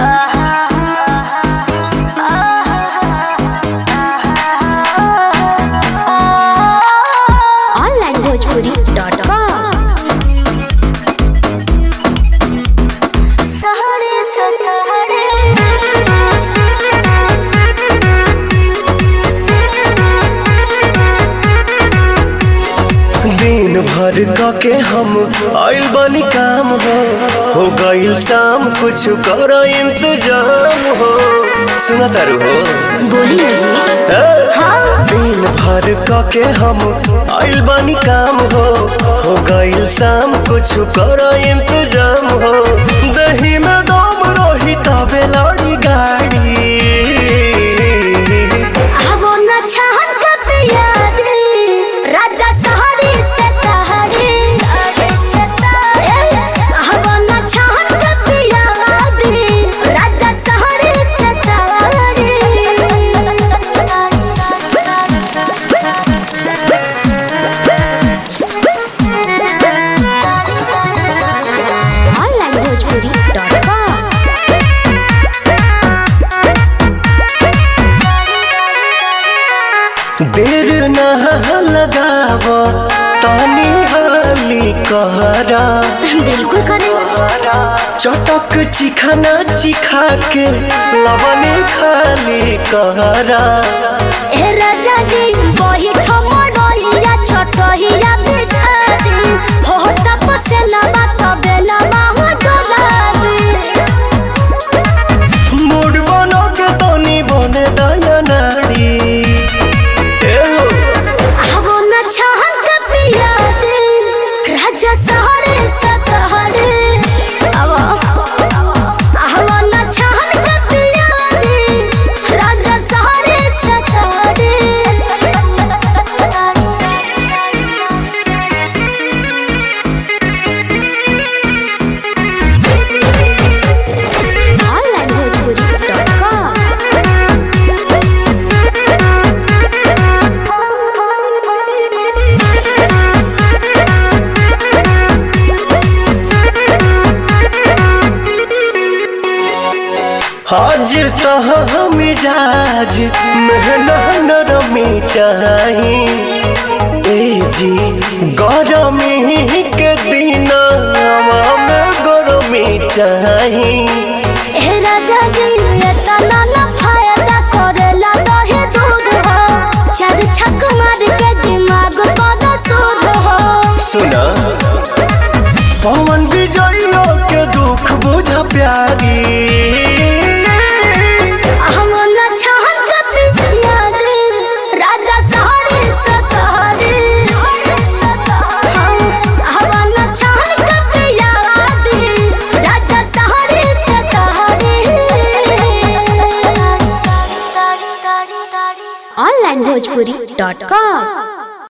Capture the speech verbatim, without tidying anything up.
Online Bhojpuri dot com. दिन भर के हम आइल बानी काम हो हो गइल शाम कुछ कर इंतजाम हो। सुना तारू हो बोली ना जी। हाँ। दिन भर के हम आइल बानी काम हो हो गइल शाम कुछ कर इंतजाम हो। दही में दम रही तबे लड़ी गाड़ी देर ना लगाव तानी हाली कहरा बिल्कुल करे। चटक चिखाना चिखा के लवने खाली कहरा। ए राजा जी वही ठमड़इया छटइया बिछा दी हो तपसे लबा तबे लबा हो डोलाबी। मूड बनो के तनी बने दया नाड़ी राजा सहरे सतहरे आवो आवो न छहन के पिया दे राजा सहरे सतहरे। Online Bhojpuri dot com. आज तह मिजाज मेहना नरमी चाही ए जी गरमी के दिन में गरमी चाही। ए राजा जी एतना न फायदा करेला दहे दूध हो चार छक मार के दिमाग बड़ा सूद हो। सुना पवन विजय के दुख बुझा प्यारी ऑनलाइन भोजपुरी डॉट कॉम।